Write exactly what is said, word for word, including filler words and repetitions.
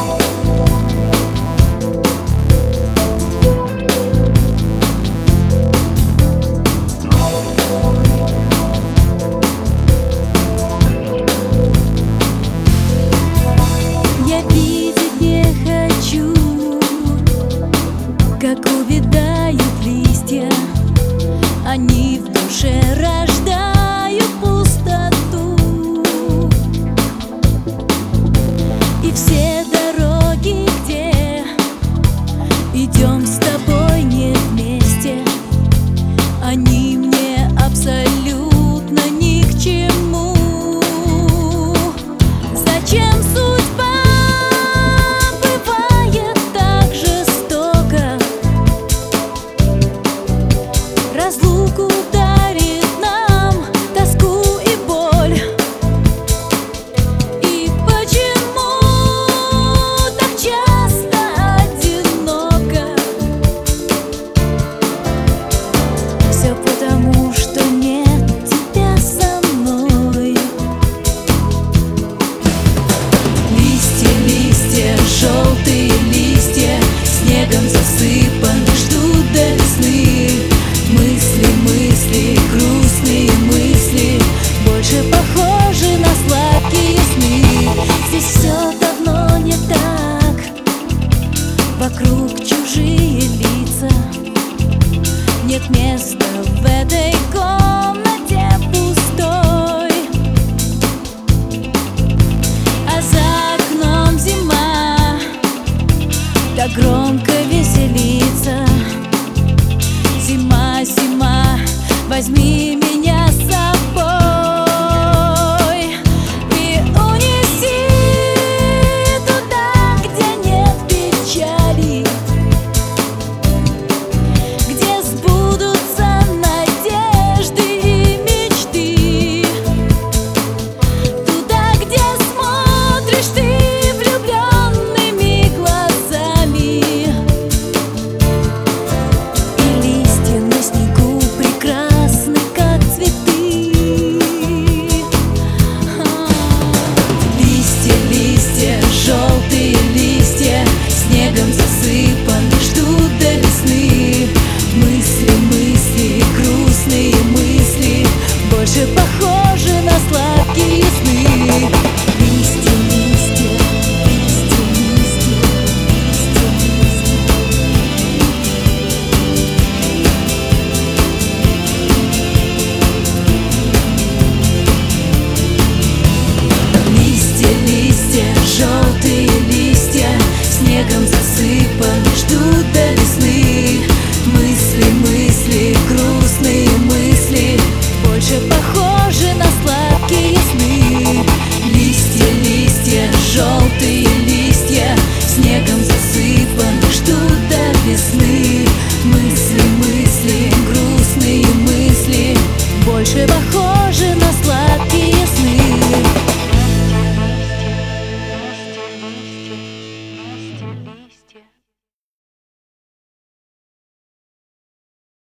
Как увядают листья, они в душе рождают пустоту. И все дороги, где идем с тобой не вместе, они мне абсолютно ни к чему. Зачем судьба бывает так жестоко? Разлуку дарит нам тоску и боль. И почему так часто одиноко? Все потому, что нет тебя со мной. Листья, листья, желтые листья, снегом засыпаны, ждут до весны. Мысли, мысли, грустные мысли, больше похожи на сладкие сны. Здесь все давно не так, вокруг чужие лица. Нет места в этой комнате пустой, а за окном зима так громко